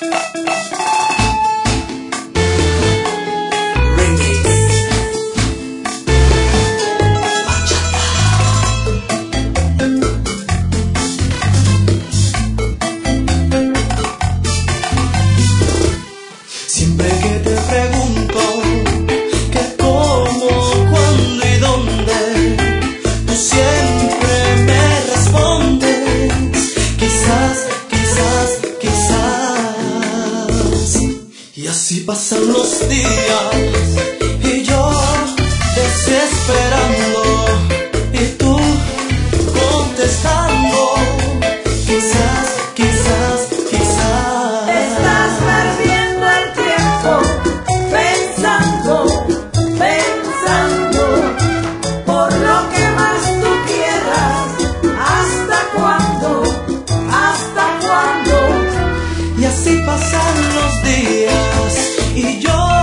Siempre que te pregunto qué, cómo, cuándo y dónde, tú siempre me respondes quizás, quizás, quizás. Y así pasan los días y yo desesperando y tú contestando quizás, quizás, quizás. Estás perdiendo el tiempo pensando, pensando por lo que más tú quieras. ¿Hasta cuándo? ¿Hasta cuándo? Y así pasan los días y yo